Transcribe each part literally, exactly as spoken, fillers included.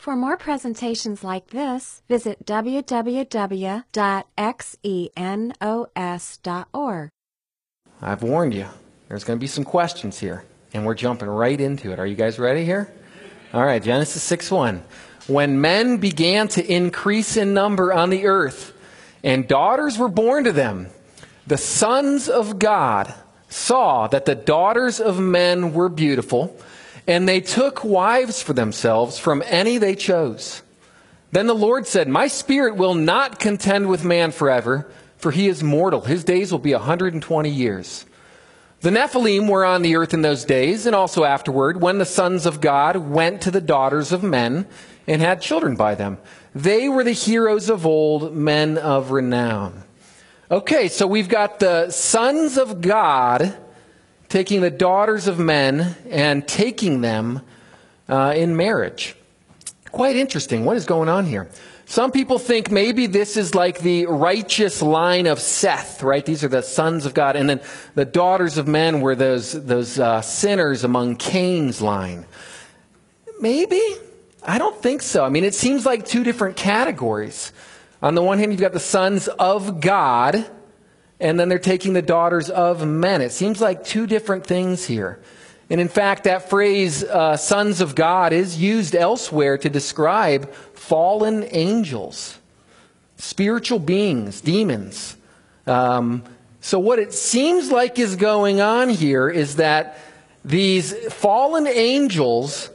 For more presentations like this, visit w w w dot xenos dot org. I've warned you. There's going to be some questions here, and we're jumping right into it. Are you guys ready here? All right, Genesis six one. When men began to increase in number on the earth, and daughters were born to them, the sons of God saw that the daughters of men were beautiful, and they took wives for themselves from any they chose. Then the Lord said, My spirit will not contend with man forever, for he is mortal. His days will be one hundred twenty years. The Nephilim were on the earth in those days, and also afterward, when the sons of God went to the daughters of men and had children by them. They were the heroes of old, men of renown. Okay, so we've got the sons of God taking the daughters of men and taking them uh, in marriage. Quite interesting. What is going on here? Some people think maybe this is like the righteous line of Seth, right? These are the sons of God. And then the daughters of men were those, those uh, sinners among Cain's line. Maybe? I don't think so. I mean, it seems like two different categories. On the one hand, you've got the sons of God, and then they're taking the daughters of men. It seems like two different things here. And in fact, that phrase, uh, sons of God, is used elsewhere to describe fallen angels, spiritual beings, demons. Um, so what it seems like is going on here is that these fallen angels,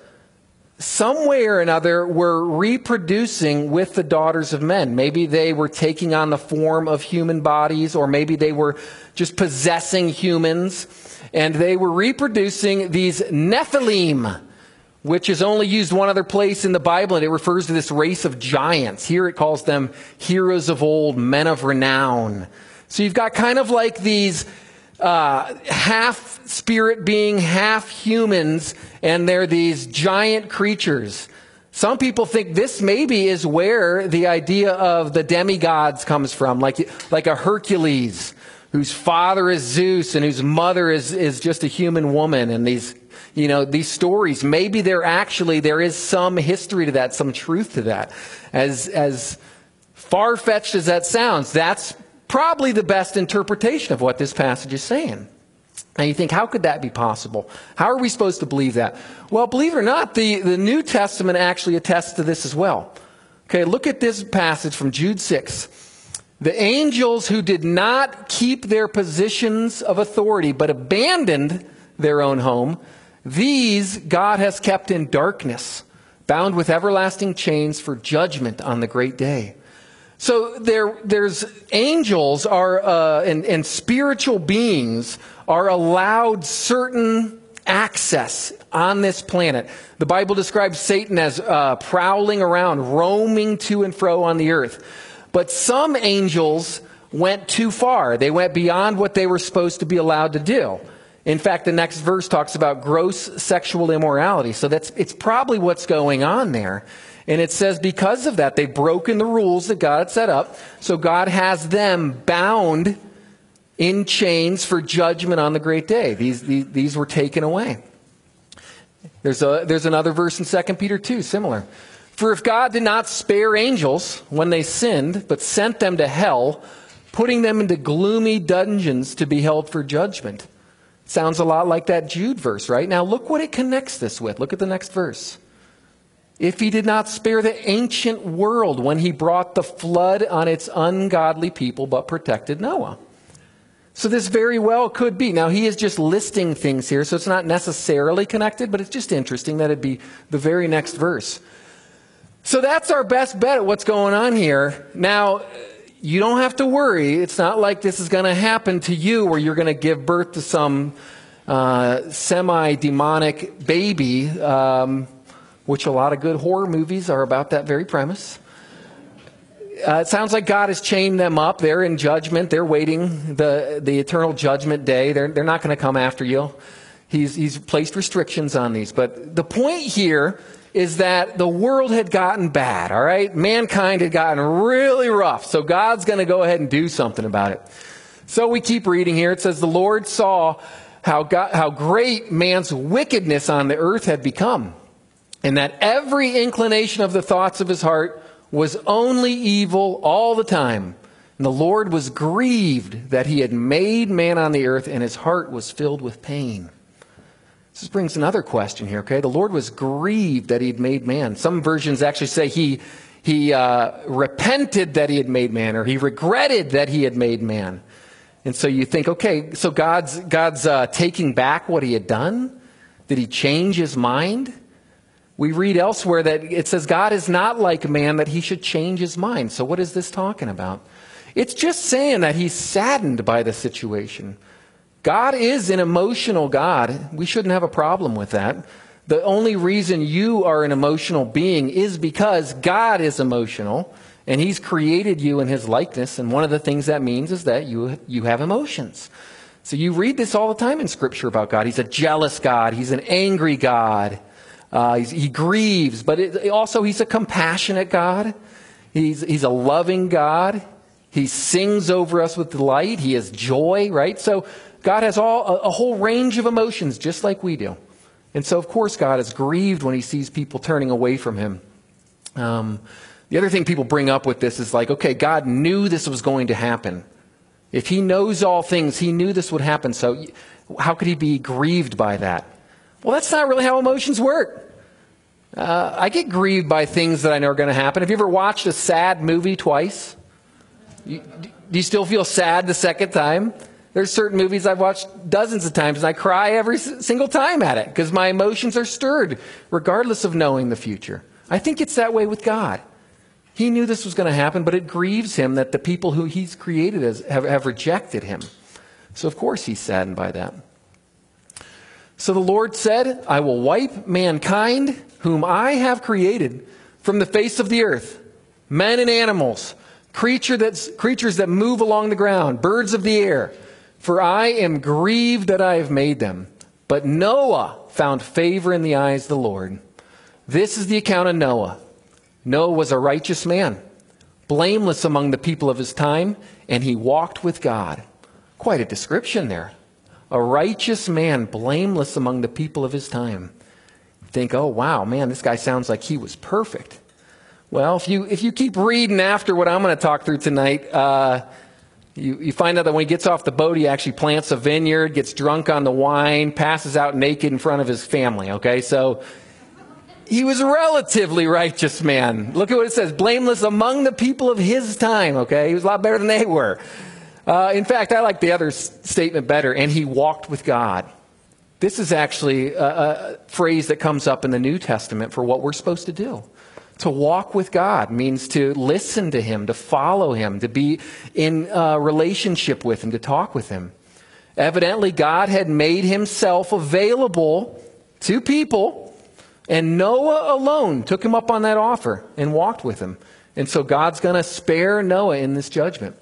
some way or another, were reproducing with the daughters of men. Maybe they were taking on the form of human bodies, or maybe they were just possessing humans. And they were reproducing these Nephilim, which is only used one other place in the Bible, and it refers to this race of giants. Here it calls them heroes of old, men of renown. So you've got kind of like these uh, half spirit being, half humans, and they're these giant creatures. Some people think this maybe is where the idea of the demigods comes from, like, like a Hercules, whose father is Zeus and whose mother is, is just a human woman. And these, you know, these stories, maybe there actually, there is some history to that, some truth to that. As, as far-fetched as that sounds, that's probably the best interpretation of what this passage is saying. And you think, how could that be possible? How are we supposed to believe that? Well, believe it or not, the, the New Testament actually attests to this as well. Okay, look at this passage from Jude six. The angels who did not keep their positions of authority, but abandoned their own home, these God has kept in darkness, bound with everlasting chains for judgment on the great day. So there, there's angels are uh, and, and spiritual beings are allowed certain access on this planet. The Bible describes Satan as uh, prowling around, roaming to and fro on the earth. But some angels went too far. They went beyond what they were supposed to be allowed to do. In fact, the next verse talks about gross sexual immorality. So that's it's probably what's going on there. And it says because of that, they've broken the rules that God had set up. So God has them bound in chains for judgment on the great day. These, these, these were taken away. There's, a, there's another verse in Second Peter two, similar. For if God did not spare angels when they sinned, but sent them to hell, putting them into gloomy dungeons to be held for judgment. Sounds a lot like that Jude verse, right? Now look what it connects this with. Look at the next verse. If he did not spare the ancient world when he brought the flood on its ungodly people, but protected Noah. So this very well could be. Now he is just listing things here, so it's not necessarily connected, but it's just interesting that it'd be the very next verse. So that's our best bet at what's going on here. Now, you don't have to worry. It's not like this is going to happen to you where you're going to give birth to some uh, semi-demonic baby, um, which a lot of good horror movies are about that very premise. Uh, it sounds like God has chained them up. They're in judgment. They're waiting the, the eternal judgment day. They're, they're not going to come after you. He's, he's placed restrictions on these. But the point here is that the world had gotten bad, all right? Mankind had gotten really rough, so God's going to go ahead and do something about it. So we keep reading here. It says, the Lord saw how, God, how great man's wickedness on the earth had become, and that every inclination of the thoughts of his heart was only evil all the time. And the Lord was grieved that he had made man on the earth, and his heart was filled with pain. This brings another question here, okay? The Lord was grieved that he had made man. Some versions actually say he, he uh, repented that he had made man, or he regretted that he had made man. And so you think, okay, so God's, God's uh, taking back what he had done? Did he change his mind? We read elsewhere that it says God is not like man that he should change his mind. So what is this talking about? It's just saying that he's saddened by the situation. God is an emotional God. We shouldn't have a problem with that. The only reason you are an emotional being is because God is emotional, and he's created you in his likeness. And one of the things that means is that you, you have emotions. So you read this all the time in Scripture about God. He's a jealous God. He's an angry God. Uh, he's, he grieves, but it, also he's a compassionate God. He's, he's a loving God. He sings over us with delight. He has joy, right? So God has all a, a whole range of emotions, just like we do. And so, of course, God is grieved when he sees people turning away from him. Um, the other thing people bring up with this is like, okay, God knew this was going to happen. If he knows all things, he knew this would happen. So how could he be grieved by that? Well, that's not really how emotions work. Uh, I get grieved by things that I know are going to happen. Have you ever watched a sad movie twice? You, do you still feel sad the second time? There's certain movies I've watched dozens of times, and I cry every single time at it because my emotions are stirred, regardless of knowing the future. I think it's that way with God. He knew this was going to happen, but it grieves him that the people who he's created as have, have rejected him. So, of course, he's saddened by that. So the Lord said, I will wipe mankind, whom I have created, from the face of the earth, men and animals, creature that's, creatures that move along the ground, birds of the air. For I am grieved that I have made them. But Noah found favor in the eyes of the Lord. This is the account of Noah. Noah was a righteous man, blameless among the people of his time, and he walked with God. Quite a description there. A righteous man, blameless among the people of his time. Think, oh, wow, man, this guy sounds like he was perfect. Well, if you if you keep reading after what I'm going to talk through tonight, uh, you, you find out that when he gets off the boat, he actually plants a vineyard, gets drunk on the wine, passes out naked in front of his family, okay? So he was a relatively righteous man. Look at what it says, blameless among the people of his time, okay? He was a lot better than they were. Uh, in fact, I like the other s- statement better, and he walked with God. This is actually a, a phrase that comes up in the New Testament for what we're supposed to do. To walk with God means to listen to him, to follow him, to be in uh, relationship with him, to talk with him. Evidently, God had made himself available to people, and Noah alone took him up on that offer and walked with him. And so God's going to spare Noah in this judgment.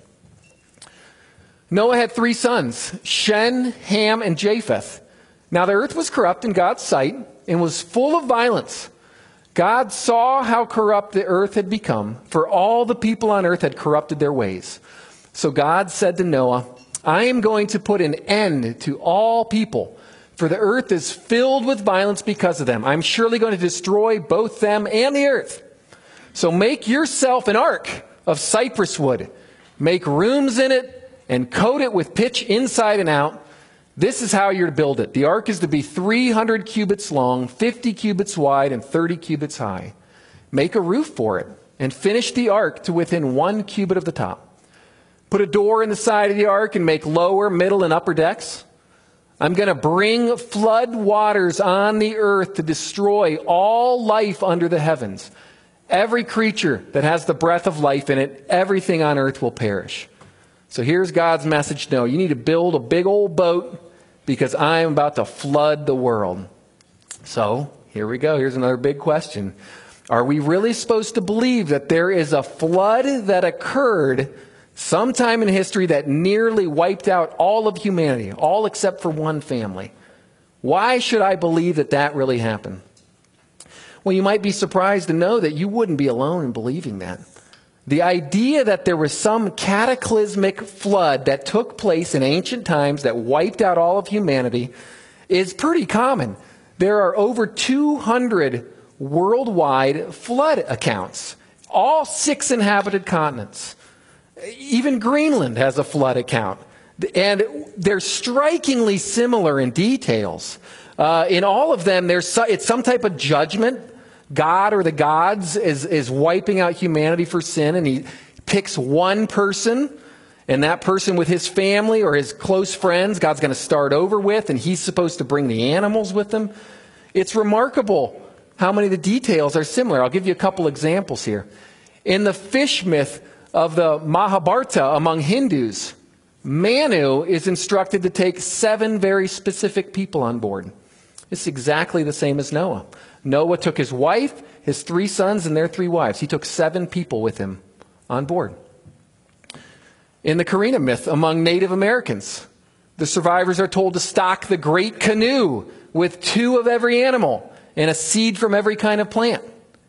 Noah had three sons, Shem, Ham, and Japheth. Now the earth was corrupt in God's sight and was full of violence. God saw how corrupt the earth had become, for all the people on earth had corrupted their ways. So God said to Noah, I am going to put an end to all people, for the earth is filled with violence because of them. I'm surely going to destroy both them and the earth. So make yourself an ark of cypress wood. Make rooms in it and coat it with pitch inside and out. This is how you're to build it. The ark is to be three hundred cubits long, fifty cubits wide, and thirty cubits high. Make a roof for it, and finish the ark to within one cubit of the top. Put a door in the side of the ark, and make lower, middle, and upper decks. I'm going to bring flood waters on the earth to destroy all life under the heavens. Every creature that has the breath of life in it, everything on earth will perish. So here's God's message. No, you need to build a big old boat because I am about to flood the world. So here we go. Here's another big question. Are we really supposed to believe that there is a flood that occurred sometime in history that nearly wiped out all of humanity, all except for one family? Why should I believe that that really happened? Well, you might be surprised to know that you wouldn't be alone in believing that. The idea that there was some cataclysmic flood that took place in ancient times that wiped out all of humanity is pretty common. There are over two hundred worldwide flood accounts. All six inhabited continents. Even Greenland has a flood account. And they're strikingly similar in details. Uh, in all of them, there's so, it's some type of judgment. God or the gods is, is wiping out humanity for sin, and he picks one person, and that person with his family or his close friends, God's going to start over with, and he's supposed to bring the animals with him. It's remarkable how many of the details are similar. I'll give you a couple examples here. In the fish myth of the Mahabharata among Hindus, Manu is instructed to take seven very specific people on board. It's exactly the same as Noah. Noah took his wife, his three sons, and their three wives. He took seven people with him on board. In the Carina myth among Native Americans, the survivors are told to stock the great canoe with two of every animal and a seed from every kind of plant.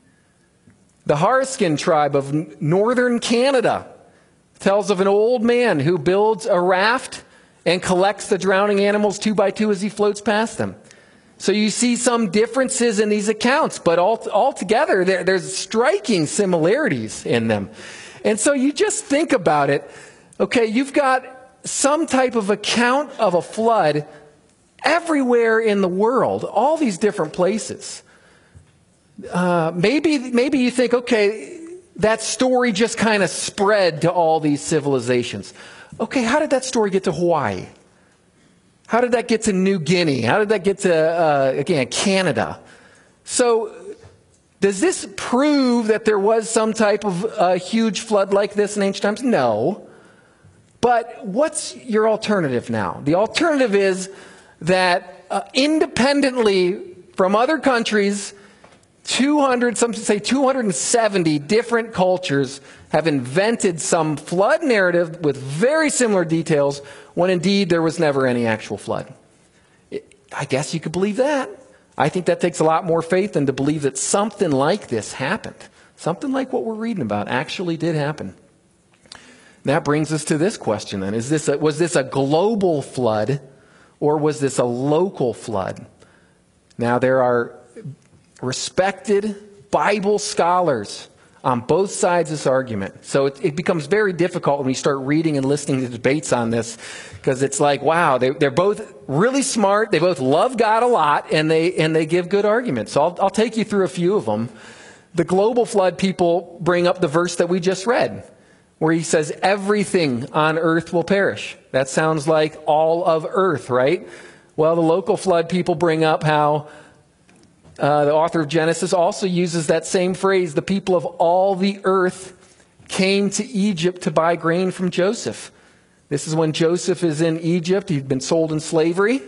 The Hariskin tribe of northern Canada tells of an old man who builds a raft and collects the drowning animals two by two as he floats past them. So you see some differences in these accounts, but all, altogether there, there's striking similarities in them. And so you just think about it. Okay, you've got some type of account of a flood everywhere in the world, all these different places. Uh, maybe, maybe you think, okay, that story just kind of spread to all these civilizations. Okay, how did that story get to Hawaii? How did that get to New Guinea? How did that get to, uh, again, Canada? So does this prove that there was some type of uh, huge flood like this in ancient times? No. But what's your alternative now? The alternative is that uh, independently from other countries, two hundred, some say two hundred seventy different cultures have invented some flood narrative with very similar details when indeed there was never any actual flood. I guess you could believe that. I think that takes a lot more faith than to believe that something like this happened. Something like what we're reading about actually did happen. That brings us to this question then. Is this a, was this a global flood or was this a local flood? Now there are respected Bible scholars on both sides of this argument. So it, it becomes very difficult when we start reading and listening to debates on this, because it's like, wow, they, they're both really smart. They both love God a lot, and they and they give good arguments. So I'll, I'll take you through a few of them. The global flood people bring up the verse that we just read, where he says, everything on earth will perish. That sounds like all of earth, right? Well, the local flood people bring up how Uh, the author of Genesis also uses that same phrase, the people of all the earth came to Egypt to buy grain from Joseph. This is when Joseph is in Egypt. He'd been sold in slavery.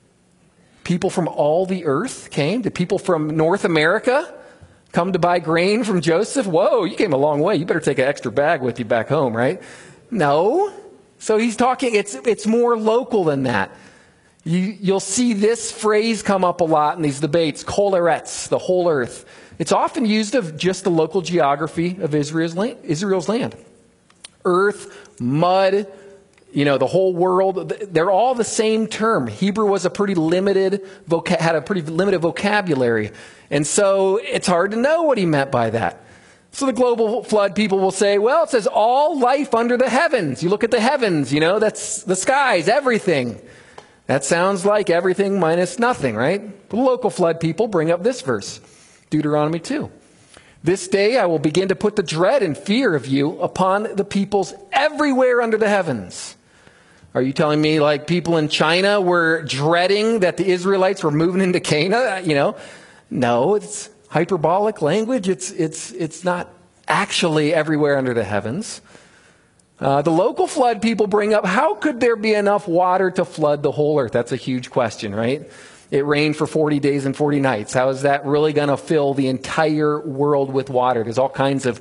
People from all the earth came. Did people from North America come to buy grain from Joseph? Whoa, you came a long way. You better take an extra bag with you back home, right? No. So he's talking, it's, it's more local than that. You, you'll see this phrase come up a lot in these debates, kol eretz, the whole earth. It's often used of just the local geography of Israel's land. Israel's land. Earth, mud, you know, the whole world, they're all the same term. Hebrew was a pretty limited, voca- had a pretty limited vocabulary. And so it's hard to know what he meant by that. So the global flood people will say, well, it says all life under the heavens. You look at the heavens, you know, that's the skies, everything. That sounds like everything minus nothing, right? The local flood people bring up this verse, Deuteronomy two. This day I will begin to put the dread and fear of you upon the peoples everywhere under the heavens. Are you telling me like people in China were dreading that the Israelites were moving into Canaan? You know, no, it's hyperbolic language. It's, it's, it's not actually everywhere under the heavens. Uh, the local flood people bring up, how could there be enough water to flood the whole earth? That's a huge question, right? It rained for forty days and forty nights. How is that really going to fill the entire world with water? There's all kinds of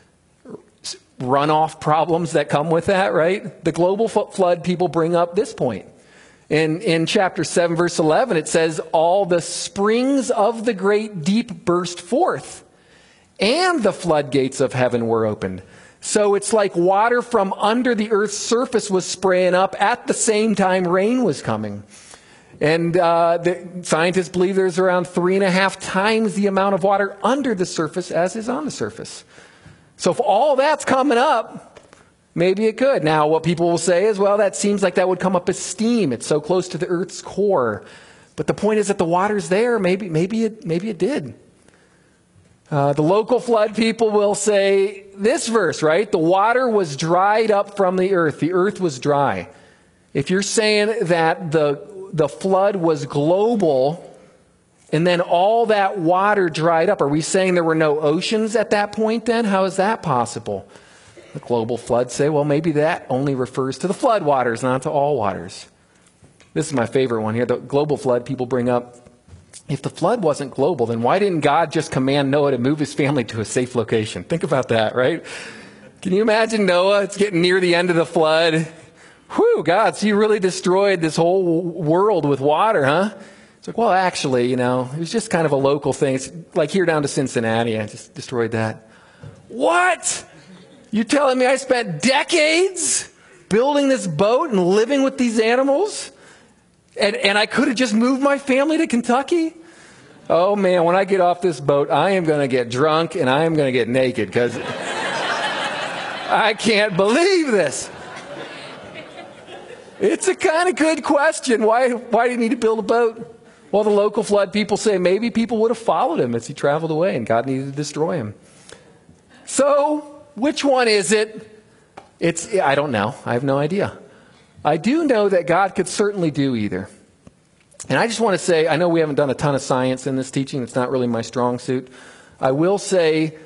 runoff problems that come with that, right? The global flood people bring up this point. In, in chapter seven, verse eleven, it says, all the springs of the great deep burst forth, and the floodgates of heaven were opened. So it's like water from under the earth's surface was spraying up at the same time rain was coming. And uh, the scientists believe there's around three and a half times the amount of water under the surface as is on the surface. So if all that's coming up, maybe it could. Now, what people will say is, well, that seems like that would come up as steam. It's so close to the Earth's core. But the point is that the water's there. Maybe, maybe it, maybe it did. Uh, the local flood people will say this verse, right? The water was dried up from the earth. The earth was dry. If you're saying that the the flood was global and then all that water dried up, are we saying there were no oceans at that point then? How is that possible? The global flood say, well, maybe that only refers to the flood waters, not to all waters. This is my favorite one here. The global flood people bring up, if the flood wasn't global, then why didn't God just command Noah to move his family to a safe location? Think about that, right? Can you imagine Noah? It's getting near the end of the flood. Whew, God, so you really destroyed this whole world with water, huh? It's like, well, actually, you know, it was just kind of a local thing. It's like here down to Cincinnati. I just destroyed that. What? You telling me I spent decades building this boat and living with these animals? And, and I could have just moved my family to Kentucky? Oh, man, when I get off this boat, I am going to get drunk and I am going to get naked because I can't believe this. It's a kind of good question. Why, why do you need to build a boat? Well, the local flood people say maybe people would have followed him as he traveled away and God needed to destroy him. So, which one is it? It's, I don't know. I have no idea. I do know that God could certainly do either. And I just want to say, I know we haven't done a ton of science in this teaching. It's not really my strong suit. I will say,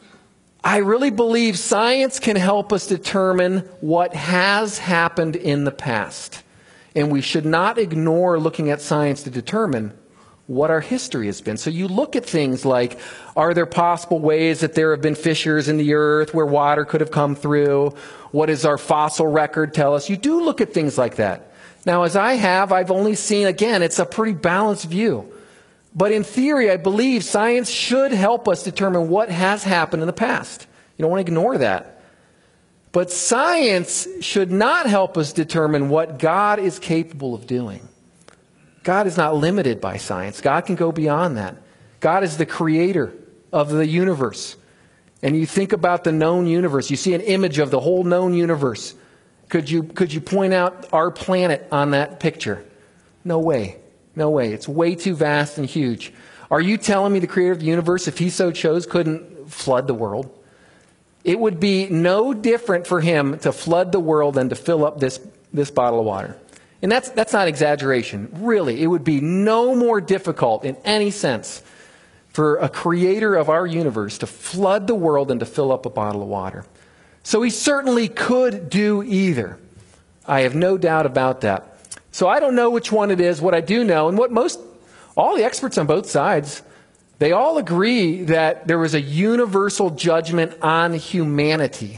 I really believe science can help us determine what has happened in the past. And we should not ignore looking at science to determine what our history has been. So you look at things like, are there possible ways that there have been fissures in the earth where water could have come through? What does our fossil record tell us? You do look at things like that. Now, as I have, I've only seen, again, it's a pretty balanced view. But in theory, I believe science should help us determine what has happened in the past. You don't want to ignore that. But science should not help us determine what God is capable of doing. God is not limited by science. God can go beyond that. God is the creator of the universe. And you think about the known universe. You see an image of the whole known universe. Could you, could you point out our planet on that picture? No way. No way. It's way too vast and huge. Are you telling me the creator of the universe, if he so chose, couldn't flood the world? It would be no different for him to flood the world than to fill up this, this bottle of water. And that's, that's not exaggeration. Really, it would be no more difficult in any sense for a creator of our universe to flood the world than to fill up a bottle of water. So he certainly could do either. I have no doubt about that. So I don't know which one it is. What I do know, and what most, all the experts on both sides, they all agree that there was a universal judgment on humanity.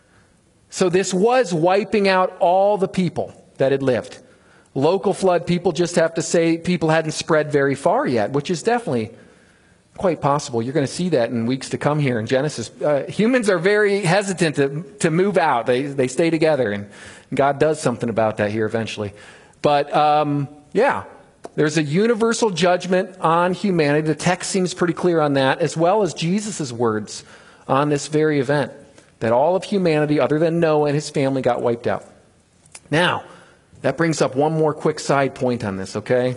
So this was wiping out all the people that had lived. Local flood people just have to say people hadn't spread very far yet, which is definitely quite possible. You're going to see that in weeks to come here in Genesis. Uh, humans are very hesitant to, to move out. They, they stay together, and God does something about that here eventually. But, um, yeah, there's a universal judgment on humanity. The text seems pretty clear on that, as well as Jesus' words on this very event, that all of humanity, other than Noah and his family, got wiped out. Now, that brings up one more quick side point on this, okay?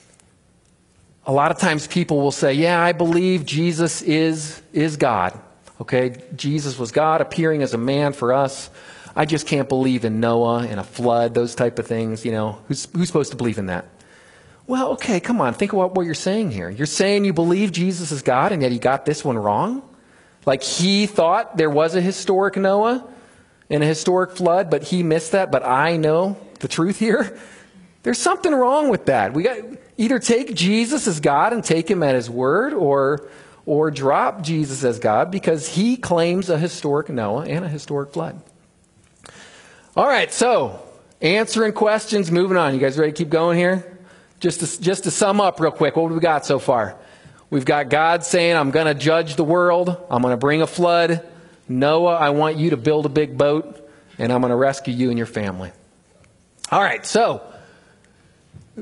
A lot of times people will say, yeah, I believe Jesus is, is God, okay? Jesus was God appearing as a man for us. I just can't believe in Noah and a flood, those type of things, you know. Who's, who's supposed to believe in that? Well, okay, come on. Think about what you're saying here. You're saying you believe Jesus is God and yet he got this one wrong? Like he thought there was a historic Noah and a historic flood, but he missed that, but I know the truth here? There's something wrong with that. We got either take Jesus as God and take him at his word, or, or drop Jesus as God because he claims a historic Noah and a historic flood. All right, so answering questions, moving on. You guys ready to keep going here? Just to, just to sum up real quick, what have we got so far? We've got God saying, I'm going to judge the world. I'm going to bring a flood. Noah, I want you to build a big boat, and I'm going to rescue you and your family. All right, so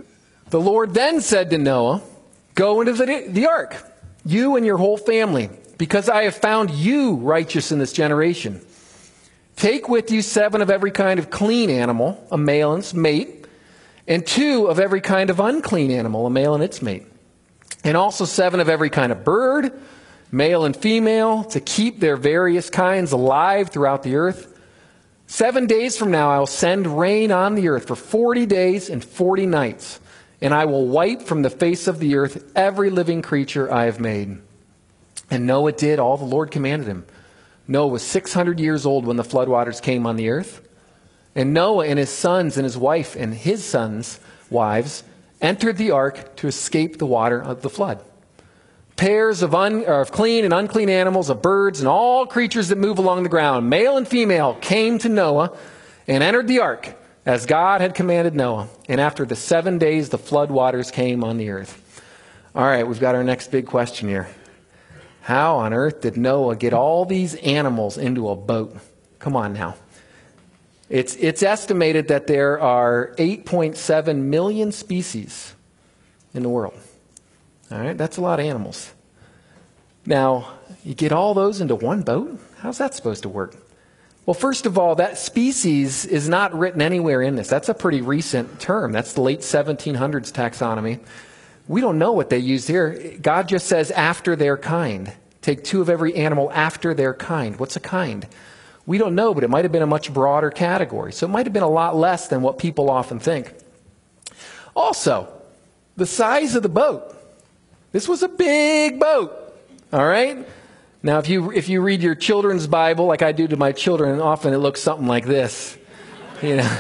The Lord then said to Noah, "Go into the, the ark, you and your whole family, because I have found you righteous in this generation. Take with you seven of every kind of clean animal, a male and its mate, and two of every kind of unclean animal, a male and its mate, and also seven of every kind of bird, male and female, to keep their various kinds alive throughout the earth. Seven days from now I will send rain on the earth for forty days and forty nights, and I will wipe from the face of the earth every living creature I have made." And Noah did all the Lord commanded him. Noah was six hundred years old when the floodwaters came on the earth. And Noah and his sons and his wife and his sons' wives entered the ark to escape the water of the flood. Pairs of, un, or of clean and unclean animals, of birds, and all creatures that move along the ground, male and female, came to Noah and entered the ark, as God had commanded Noah. And after the seven days, the flood waters came on the earth. All right, we've got our next big question here. How on earth did Noah get all these animals into a boat? Come on now. It's, it's estimated that there are eight point seven million species in the world. All right, that's a lot of animals. Now, you get all those into one boat? How's that supposed to work? Well, first of all, that species is not written anywhere in this. That's a pretty recent term. That's the late seventeen hundreds taxonomy. We don't know what they used here. God just says after their kind. Take two of every animal after their kind. What's a kind? We don't know, but it might have been a much broader category. So it might have been a lot less than what people often think. Also, the size of the boat. This was a big boat, all right? Now, if you if you read your children's Bible, like I do to my children, often it looks something like this. You know,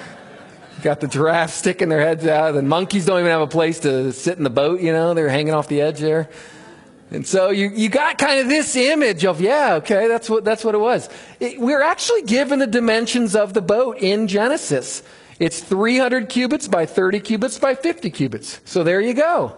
got the giraffes sticking their heads out, and monkeys don't even have a place to sit in the boat, you know, they're hanging off the edge there. And so you, you got kind of this image of, yeah, okay, that's what that's what it was. It, we're actually given the dimensions of the boat in Genesis. It's three hundred cubits by thirty cubits by fifty cubits. So there you go.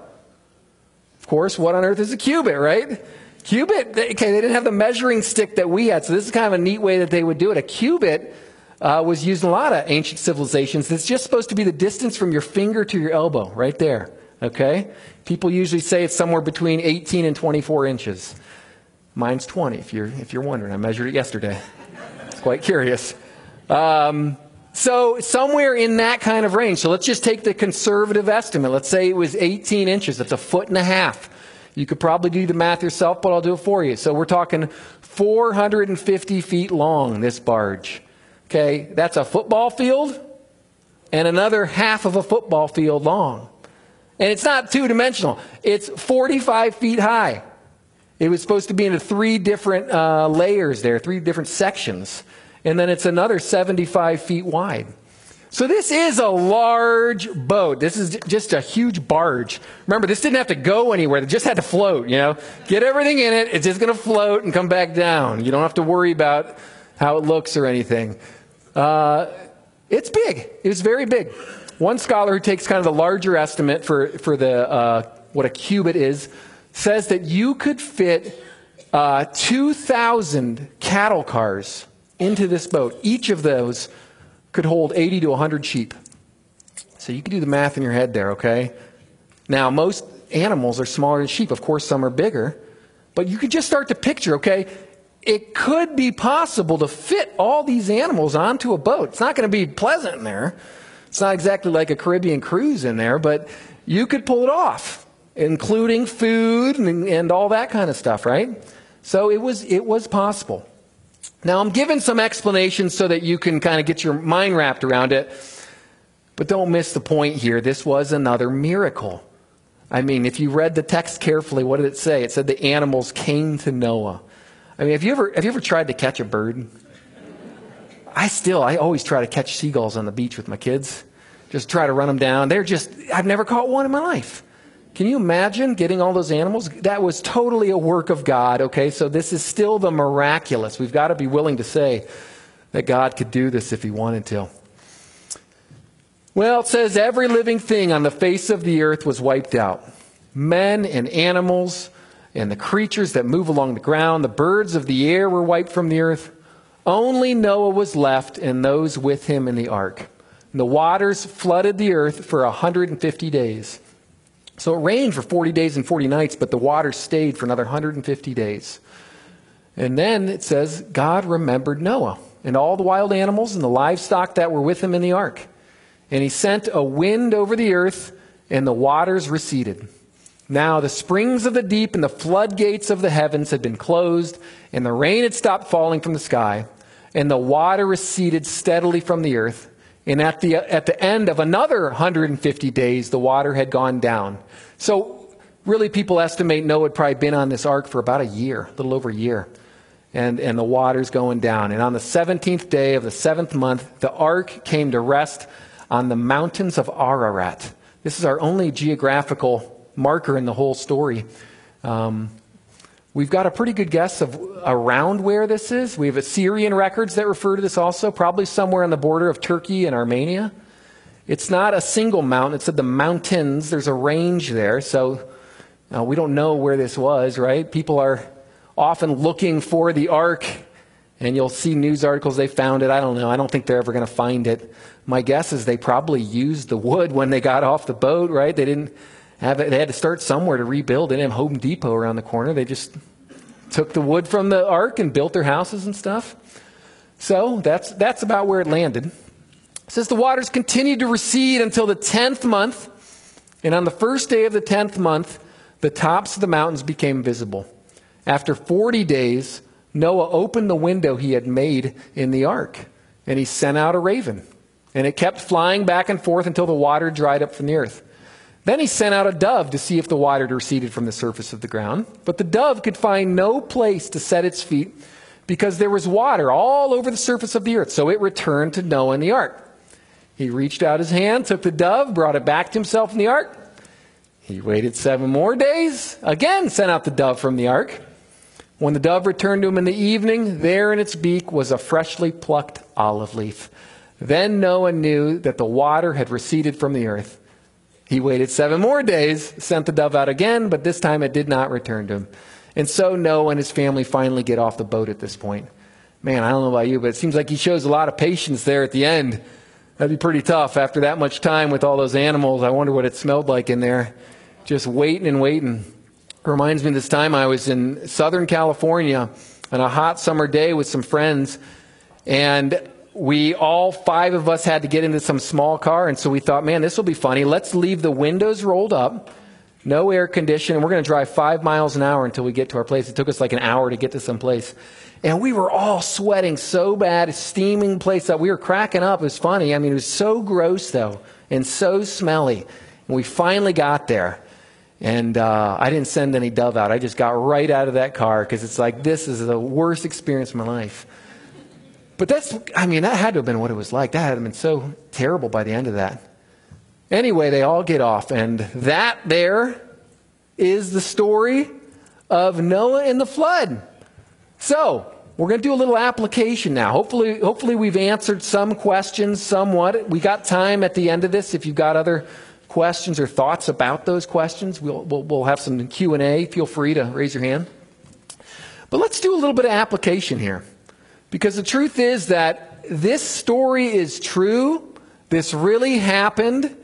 Of course, what on earth is a cubit, right? Cubit, okay, they didn't have the measuring stick that we had, so this is kind of a neat way that they would do it. A cubit uh, was used in a lot of ancient civilizations. It's just supposed to be the distance from your finger to your elbow, right there, okay? People usually say it's somewhere between eighteen and twenty-four inches. Mine's twenty, if you're, if you're wondering. I measured it yesterday. It's quite curious. Um, so somewhere in that kind of range. So let's just take the conservative estimate. Let's say it was eighteen inches. That's a foot and a half. You could probably do the math yourself, but I'll do it for you. So we're talking four hundred fifty feet long, this barge. Okay, that's a football field and another half of a football field long. And it's not two-dimensional. It's forty-five feet high. It was supposed to be into three different uh, layers there, three different sections. And then it's another seventy-five feet wide. So this is a large boat. This is just a huge barge. Remember, this didn't have to go anywhere. It just had to float, you know. Get everything in it. It's just going to float and come back down. You don't have to worry about how it looks or anything. Uh, it's big. It was very big. One scholar who takes kind of the larger estimate for, for the uh, what a cubit is says that you could fit uh, two thousand cattle cars into this boat. Each of those could hold eighty to one hundred sheep. So you can do the math in your head there, okay? Now, most animals are smaller than sheep. Of course, some are bigger. But you could just start to picture, okay? It could be possible to fit all these animals onto a boat. It's not going to be pleasant in there. It's not exactly like a Caribbean cruise in there, but you could pull it off, including food and, and all that kind of stuff, right? So it was it was possible. Now, I'm giving some explanations so that you can kind of get your mind wrapped around it. But don't miss the point here. This was another miracle. I mean, if you read the text carefully, what did it say? It said the animals came to Noah. I mean, have you ever have you ever tried to catch a bird? I still, I always try to catch seagulls on the beach with my kids. Just try to run them down. They're just, I've never caught one in my life. Can you imagine getting all those animals? That was totally a work of God, okay? So this is still the miraculous. We've got to be willing to say that God could do this if he wanted to. Well, it says every living thing on the face of the earth was wiped out. Men and animals and the creatures that move along the ground, the birds of the air were wiped from the earth. Only Noah was left and those with him in the ark. And the waters flooded the earth for one hundred fifty days. So it rained for forty days and forty nights, but the water stayed for another one hundred fifty days. And then it says, God remembered Noah and all the wild animals and the livestock that were with him in the ark. And he sent a wind over the earth, and the waters receded. Now the springs of the deep and the floodgates of the heavens had been closed, and the rain had stopped falling from the sky, and the water receded steadily from the earth. And at the at the end of another one hundred fifty days, the water had gone down. So really, people estimate Noah had probably been on this ark for about a year, a little over a year. And, and the water's going down. And on the seventeenth day of the seventh month, the ark came to rest on the mountains of Ararat. This is our only geographical marker in the whole story. Um, we've got a pretty good guess of around where this is. We have Assyrian records that refer to this also, probably somewhere on the border of Turkey and Armenia. It's not a single mountain. It's at the mountains. There's a range there. So uh, we don't know where this was, right? People are often looking for the ark, and you'll see news articles they found it. I don't know. I don't think they're ever going to find it. My guess is they probably used the wood when they got off the boat, right? They didn't have it. They had to start somewhere to rebuild. They didn't have Home Depot around the corner. They just took the wood from the ark and built their houses and stuff. So that's that's about where it landed. It says the waters continued to recede until the tenth month, and on the first day of the tenth month, the tops of the mountains became visible. After forty days, Noah opened the window he had made in the ark, and he sent out a raven, and it kept flying back and forth until the water dried up from the earth. Then he sent out a dove to see if the water had receded from the surface of the ground, but the dove could find no place to set its feet because there was water all over the surface of the earth, so it returned to Noah in the ark. He reached out his hand, took the dove, brought it back to himself in the ark. He waited seven more days, again sent out the dove from the ark. When the dove returned to him in the evening, there in its beak was a freshly plucked olive leaf. Then Noah knew that the water had receded from the earth. He waited seven more days, sent the dove out again, but this time it did not return to him. And so Noah and his family finally get off the boat at this point. Man, I don't know about you, but it seems like he shows a lot of patience there at the end. That'd be pretty tough after that much time with all those animals. I wonder what it smelled like in there. Just waiting and waiting. Reminds me of this time I was in Southern California on a hot summer day with some friends, and we all five of us had to get into some small car, and so we thought, man, this will be funny. Let's leave the windows rolled up, no air conditioning, and we're going to drive five miles an hour until we get to our place. It took us like an hour to get to some place. And we were all sweating so bad, steaming place up. We were cracking up. It was funny. I mean, it was so gross, though, and so smelly. And we finally got there. And uh, I didn't send any dove out. I just got right out of that car because it's like, this is the worst experience of my life. But that's, I mean, that had to have been what it was like. That had to have been so terrible by the end of that. Anyway, they all get off. And that there is the story of Noah and the flood. So we're going to do a little application now. Hopefully, hopefully we've answered some questions somewhat. We got time at the end of this. If you've got other questions or thoughts about those questions, we'll, we'll, we'll have some Q and A. Feel free to raise your hand. But let's do a little bit of application here. Because the truth is that this story is true. This really happened.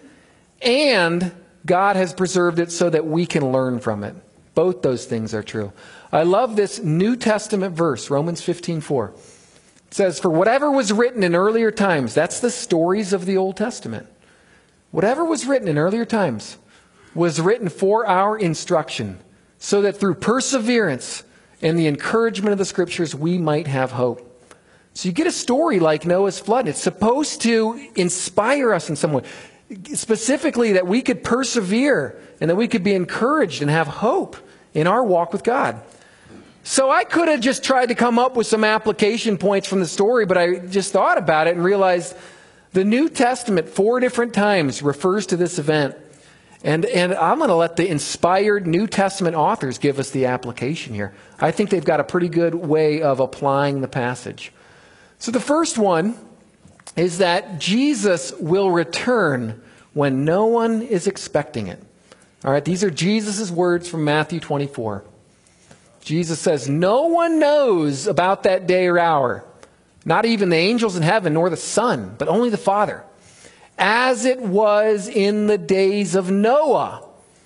And God has preserved it so that we can learn from it. Both those things are true. I love this New Testament verse, Romans fifteen four. It says, for whatever was written in earlier times, that's the stories of the Old Testament. Whatever was written in earlier times was written for our instruction, so that through perseverance and the encouragement of the Scriptures, we might have hope. So you get a story like Noah's flood. It's supposed to inspire us in some way, specifically that we could persevere and that we could be encouraged and have hope in our walk with God. So I could have just tried to come up with some application points from the story, but I just thought about it and realized the New Testament, four different times, refers to this event. And, and I'm going to let the inspired New Testament authors give us the application here. I think they've got a pretty good way of applying the passage. So the first one is that Jesus will return when no one is expecting it. All right, these are Jesus' words from Matthew twenty-four. Jesus says, no one knows about that day or hour. Not even the angels in heaven, nor the Son, but only the Father. as it was in the days of Noah,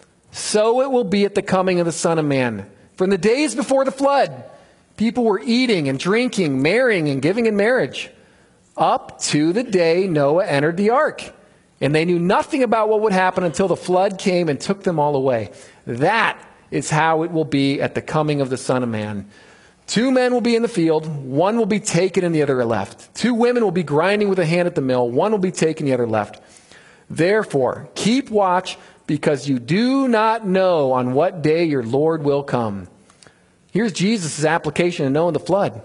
so it will be at the coming of the Son of Man. For in the days before the flood, people were eating and drinking, marrying and giving in marriage, up to the day Noah entered the ark. And they knew nothing about what would happen until the flood came and took them all away. That is how it will be at the coming of the Son of Man. Two men will be in the field, one will be taken and the other left. Two women will be grinding with a hand at the mill, one will be taken, the other left. Therefore, keep watch, because you do not know on what day your Lord will come. Here's Jesus' application of knowing the flood.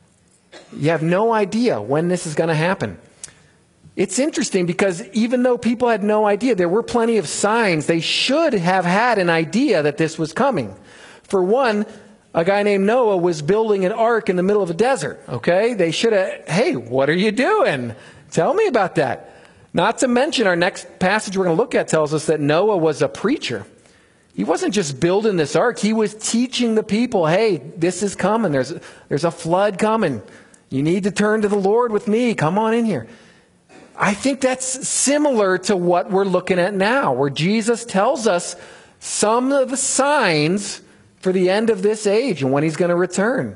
You have no idea when this is going to happen. It's interesting because even though people had no idea, there were plenty of signs. They should have had an idea that this was coming. For one, a guy named Noah was building an ark in the middle of a desert, okay? They should have, hey, what are you doing? Tell me about that. Not to mention our next passage we're going to look at tells us that Noah was a preacher. He wasn't just building this ark. He was teaching the people, hey, this is coming. There's, there's a flood coming. You need to turn to the Lord with me. Come on in here. I think that's similar to what we're looking at now, where Jesus tells us some of the signs for the end of this age and when he's going to return.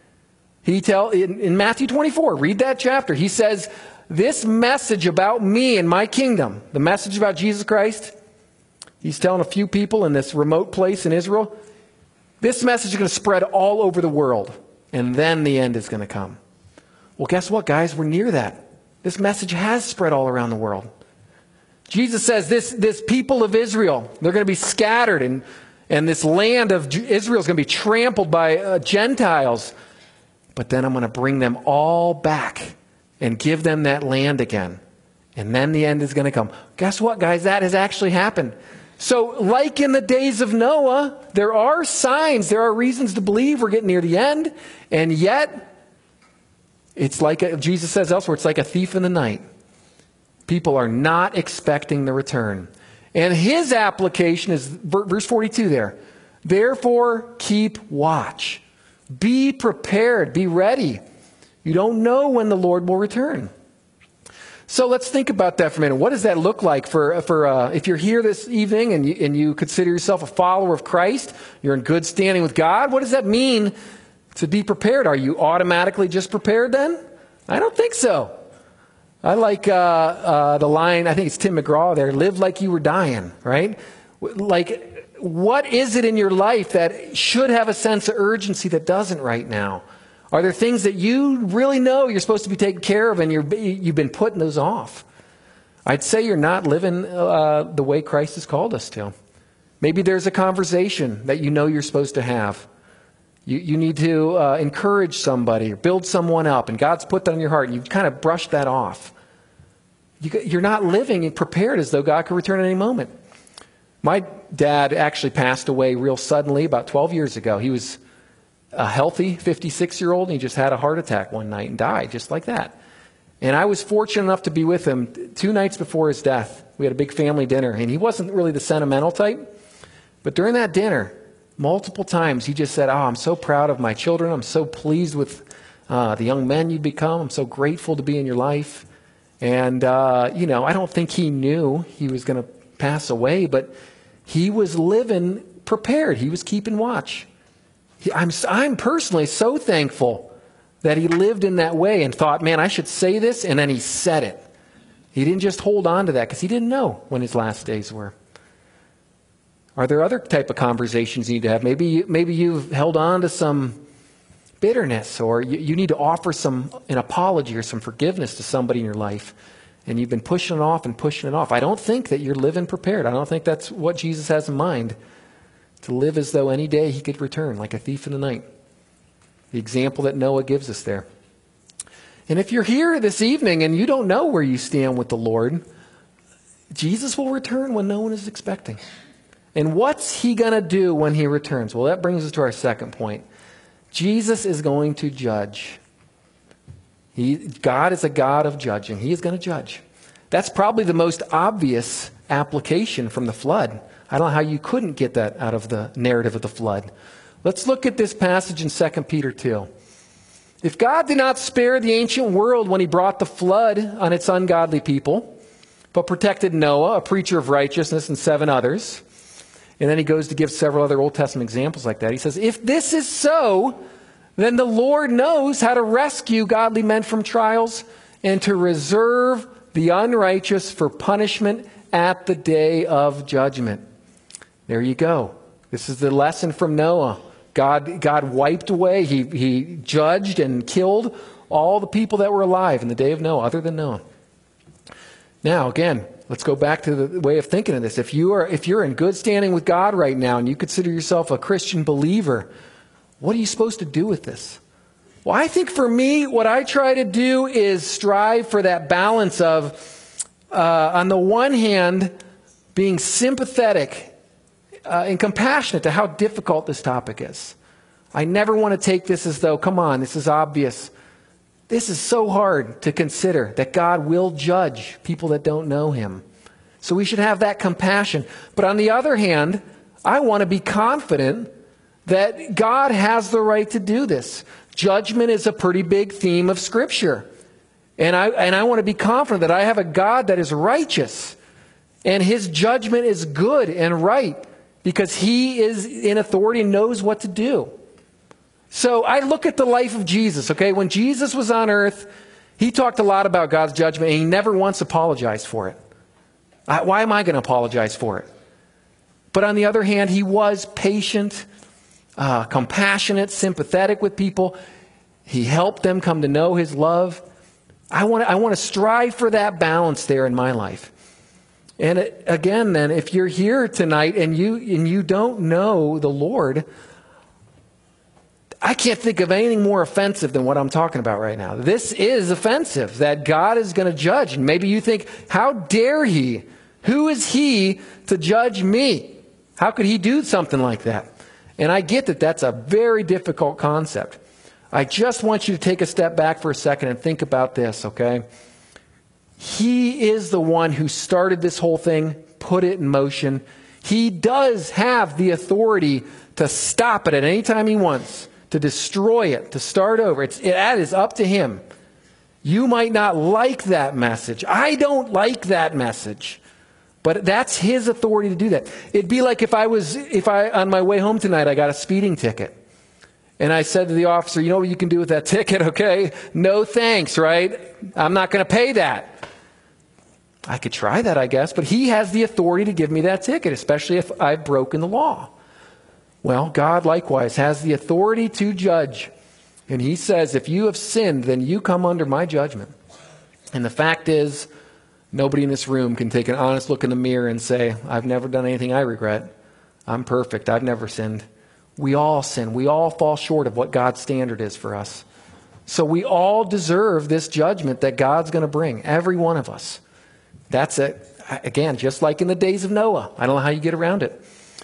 He tell in, in Matthew twenty-four, read that chapter. He says, this message about me and my kingdom, the message about Jesus Christ, he's telling a few people in this remote place in Israel, this message is going to spread all over the world, and then the end is going to come. Well, guess what, guys? We're near that. This message has spread all around the world. Jesus says this, this people of Israel, they're going to be scattered, and, and this land of Israel is going to be trampled by uh, Gentiles. But then I'm going to bring them all back and give them that land again. And then the end is going to come. Guess what, guys? That has actually happened. So like in the days of Noah, there are signs, there are reasons to believe we're getting near the end. And yet, it's like a, Jesus says elsewhere, it's like a thief in the night. People are not expecting the return. And his application is verse forty-two there. Therefore, keep watch. Be prepared. Be ready. You don't know when the Lord will return. So let's think about that for a minute. What does that look like for, for uh, if you're here this evening and you, and you consider yourself a follower of Christ, you're in good standing with God, what does that mean to be prepared? Are you automatically just prepared then? I don't think so. I like uh, uh, the line, I think it's Tim McGraw there, live like you were dying, right? Like, what is it in your life that should have a sense of urgency that doesn't right now? Are there things that you really know you're supposed to be taking care of and you're, you've been putting those off? I'd say you're not living uh, the way Christ has called us to. Maybe there's a conversation that you know you're supposed to have. You, you need to uh, encourage somebody or build someone up, and God's put that on your heart, and you've kind of brushed that off. You, you're not living and prepared as though God could return at any moment. My dad actually passed away real suddenly about twelve years ago. He was a healthy fifty-six-year-old, and he just had a heart attack one night and died just like that. And I was fortunate enough to be with him two nights before his death. We had a big family dinner, and he wasn't really the sentimental type. But during that dinner, multiple times he just said, oh, I'm so proud of my children. I'm so pleased with uh, the young men you've become. I'm so grateful to be in your life. And, uh, you know, I don't think he knew he was going to pass away, but he was living prepared. He was keeping watch. He, I'm, I'm personally so thankful that he lived in that way and thought, man, I should say this, and then he said it. He didn't just hold on to that because he didn't know when his last days were. Are there other type of conversations you need to have? Maybe, you, maybe you've held on to some bitterness, or you, you need to offer some an apology or some forgiveness to somebody in your life, and you've been pushing it off and pushing it off. I don't think that you're living prepared. I don't think that's what Jesus has in mind, to live as though any day he could return, like a thief in the night. The example that Noah gives us there. And if you're here this evening and you don't know where you stand with the Lord, Jesus will return when no one is expecting. And what's he going to do when he returns? Well, that brings us to our second point. Jesus is going to judge. He, God is a God of judging. He is going to judge. That's probably the most obvious application from the flood. I don't know how you couldn't get that out of the narrative of the flood. Let's look at this passage in Second Peter two. If God did not spare the ancient world when he brought the flood on its ungodly people, but protected Noah, a preacher of righteousness, and seven others. And then he goes to give several other Old Testament examples like that. He says, if this is so, then the Lord knows how to rescue godly men from trials and to reserve the unrighteous for punishment at the day of judgment. There you go. This is the lesson from Noah. God, God wiped away, he, he judged and killed all the people that were alive in the day of Noah, other than Noah. Now, again, let's go back to the way of thinking of this. If you are, if you're in good standing with God right now and you consider yourself a Christian believer, what are you supposed to do with this? Well, I think for me, what I try to do is strive for that balance of, uh, on the one hand, being sympathetic uh, and compassionate to how difficult this topic is. I never want to take this as though, come on, this is obvious. This is so hard to consider, that God will judge people that don't know him. So we should have that compassion. But on the other hand, I want to be confident that God has the right to do this. Judgment is a pretty big theme of Scripture. And I, and I want to be confident that I have a God that is righteous. And his judgment is good and right because he is in authority and knows what to do. So I look at the life of Jesus, okay? When Jesus was on earth, he talked a lot about God's judgment and he never once apologized for it. I, why am I going to apologize for it? But on the other hand, he was patient, uh, compassionate, sympathetic with people. He helped them come to know his love. I want to, I want to strive for that balance there in my life. And it, again, then, if you're here tonight and you and you don't know the Lord, I can't think of anything more offensive than what I'm talking about right now. This is offensive, that God is going to judge. And maybe you think, how dare he? Who is he to judge me? How could he do something like that? And I get that that's a very difficult concept. I just want you to take a step back for a second and think about this, okay? He is the one who started this whole thing, put it in motion. He does have the authority to stop it at any time he wants, to destroy it, to start over. It's, it, that is up to him. You might not like that message. I don't like that message. But that's his authority to do that. It'd be like if I was, if I, on my way home tonight, I got a speeding ticket. And I said to the officer, you know what you can do with that ticket, okay? No thanks, right? I'm not going to pay that. I could try that, I guess, but he has the authority to give me that ticket, especially if I've broken the law. Well, God likewise has the authority to judge. And he says, if you have sinned, then you come under my judgment. And the fact is, nobody in this room can take an honest look in the mirror and say, I've never done anything I regret. I'm perfect. I've never sinned. We all sin. We all fall short of what God's standard is for us. So we all deserve this judgment that God's going to bring, every one of us. That's it. Again, just like in the days of Noah. I don't know how you get around it.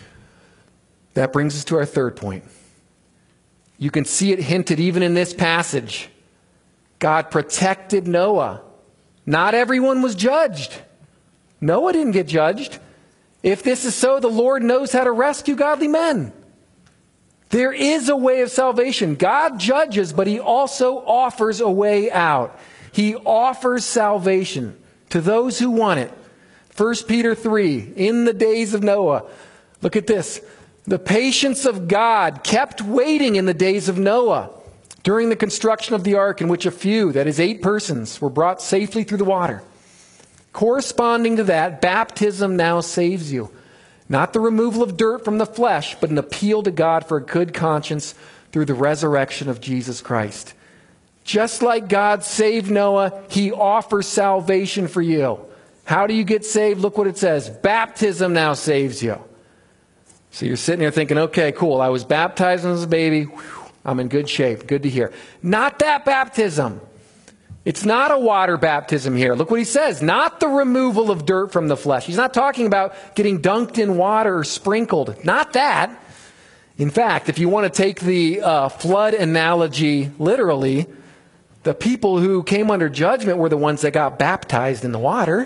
That brings us to our third point. You can see it hinted even in this passage. God protected Noah. Not everyone was judged. Noah didn't get judged. If this is so, the Lord knows how to rescue godly men. There is a way of salvation. God judges, but he also offers a way out. He offers salvation to those who want it. First Peter three, in the days of Noah. Look at this. The patience of God kept waiting in the days of Noah during the construction of the ark, in which a few, that is eight persons, were brought safely through the water. Corresponding to that, baptism now saves you. Not the removal of dirt from the flesh, but an appeal to God for a good conscience through the resurrection of Jesus Christ. Just like God saved Noah, he offers salvation for you. How do you get saved? Look what it says. Baptism now saves you. So you're sitting there thinking, okay, cool. I was baptized as a baby. Whew, I'm in good shape. Good to hear. Not that baptism. It's not a water baptism here. Look what he says. Not the removal of dirt from the flesh. He's not talking about getting dunked in water or sprinkled. Not that. In fact, if you want to take the uh, flood analogy literally, the people who came under judgment were the ones that got baptized in the water.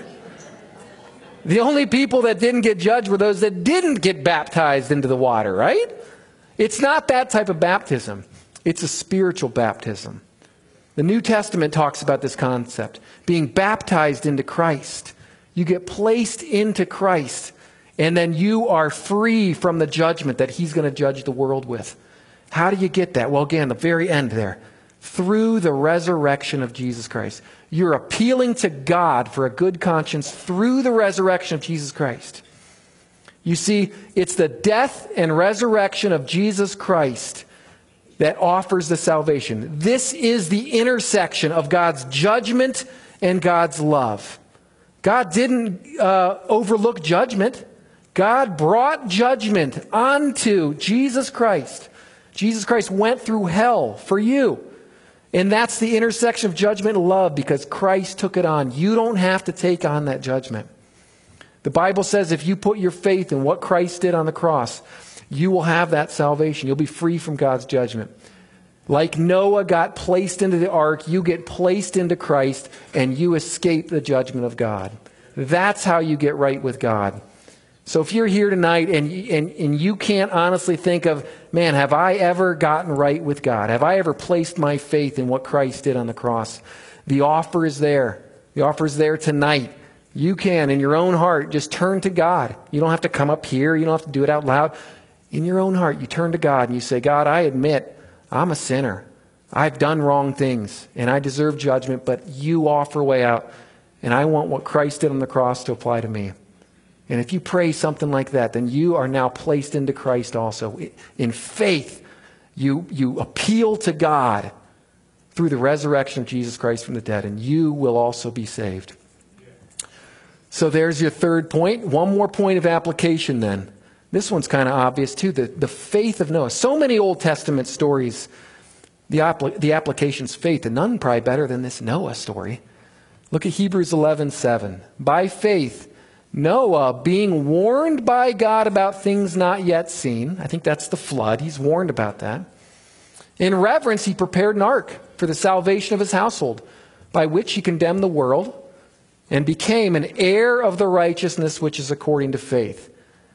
The only people that didn't get judged were those that didn't get baptized into the water, right? It's not that type of baptism. It's a spiritual baptism. The New Testament talks about this concept, being baptized into Christ. You get placed into Christ, and then you are free from the judgment that he's going to judge the world with. How do you get that? Well, again, the very end there. Through the resurrection of Jesus Christ. You're appealing to God for a good conscience through the resurrection of Jesus Christ. You see, it's the death and resurrection of Jesus Christ that offers the salvation. This is the intersection of God's judgment and God's love. God didn't uh, overlook judgment. God brought judgment onto Jesus Christ. Jesus Christ went through hell for you. And that's the intersection of judgment and love because Christ took it on. You don't have to take on that judgment. The Bible says if you put your faith in what Christ did on the cross, you will have that salvation. You'll be free from God's judgment. Like Noah got placed into the ark, you get placed into Christ and you escape the judgment of God. That's how you get right with God. So if you're here tonight and, and, and you can't honestly think of, man, have I ever gotten right with God? Have I ever placed my faith in what Christ did on the cross? The offer is there. The offer is there tonight. You can, in your own heart, just turn to God. You don't have to come up here. You don't have to do it out loud. In your own heart, you turn to God and you say, God, I admit I'm a sinner. I've done wrong things and I deserve judgment, but you offer a way out. And I want what Christ did on the cross to apply to me. And if you pray something like that, then you are now placed into Christ also. In faith, you, you appeal to God through the resurrection of Jesus Christ from the dead, and you will also be saved. So there's your third point. One more point of application then. This one's kind of obvious too, the, the faith of Noah. So many Old Testament stories, the, apl- the application's faith, and none probably better than this Noah story. Look at Hebrews eleven seven. By faith, Noah, being warned by God about things not yet seen, I think that's the flood, he's warned about that. In reverence, he prepared an ark for the salvation of his household, by which he condemned the world and became an heir of the righteousness which is according to faith.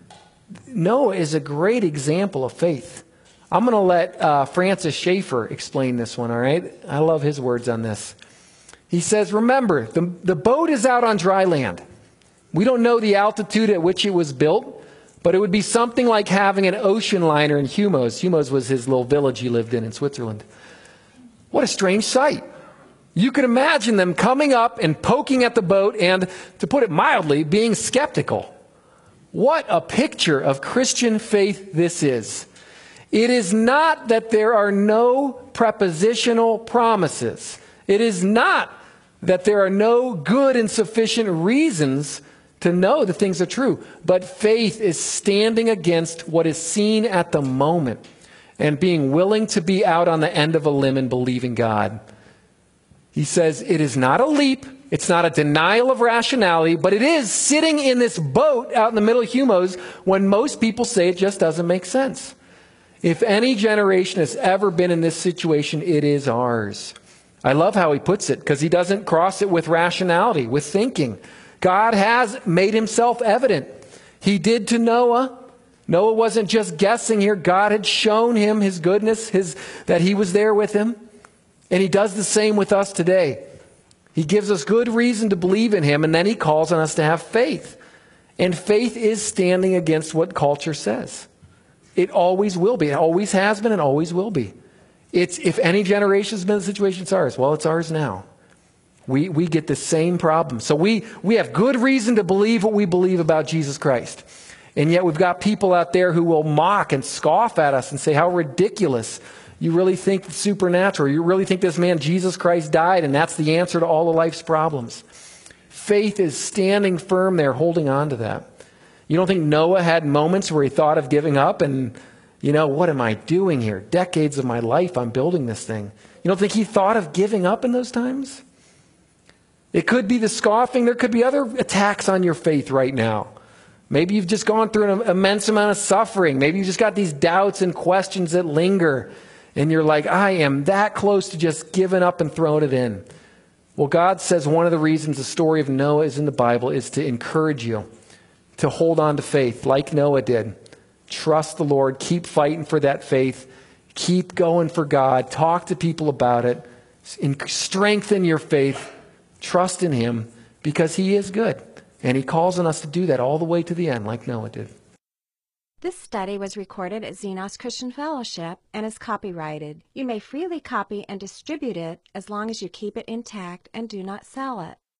Noah is a great example of faith. I'm going to let uh, Francis Schaeffer explain this one, all right? I love his words on this. He says, remember, the, the boat is out on dry land. We don't know the altitude at which it was built, but it would be something like having an ocean liner in Humos. Humos was his little village he lived in in Switzerland. What a strange sight. You could imagine them coming up and poking at the boat and, to put it mildly, being skeptical. What a picture of Christian faith this is. It is not that there are no prepositional promises. It is not that there are no good and sufficient reasons to know that things are true. But faith is standing against what is seen at the moment and being willing to be out on the end of a limb and believing God. He says it is not a leap. It's not a denial of rationality, but it is sitting in this boat out in the middle of Humos when most people say it just doesn't make sense. If any generation has ever been in this situation, it is ours. I love how he puts it because he doesn't cross it with rationality, with thinking. God has made himself evident. He did to Noah. Noah wasn't just guessing here. God had shown him his goodness, his, that he was there with him. And he does the same with us today. He gives us good reason to believe in him, and then he calls on us to have faith. And faith is standing against what culture says. It always will be. It always has been and always will be. It's, if any generation has been in the situation, it's ours. Well, it's ours now. We, we get the same problem. So we, we have good reason to believe what we believe about Jesus Christ. And yet we've got people out there who will mock and scoff at us and say, how ridiculous. You really think it's supernatural. You really think this man, Jesus Christ, died, and that's the answer to all of life's problems. Faith is standing firm there, holding on to that. You don't think Noah had moments where he thought of giving up and, you know, what am I doing here? Decades of my life, I'm building this thing. You don't think he thought of giving up in those times? It could be the scoffing. There could be other attacks on your faith right now. Maybe you've just gone through an immense amount of suffering. Maybe you've just got these doubts and questions that linger. And you're like, I am that close to just giving up and throwing it in. Well, God says one of the reasons the story of Noah is in the Bible is to encourage you to hold on to faith like Noah did. Trust the Lord. Keep fighting for that faith. Keep going for God. Talk to people about it. Strengthen your faith. Trust in him because he is good. And he calls on us to do that all the way to the end, like Noah did. This study was recorded at Xenos Christian Fellowship and is copyrighted. You may freely copy and distribute it as long as you keep it intact and do not sell it.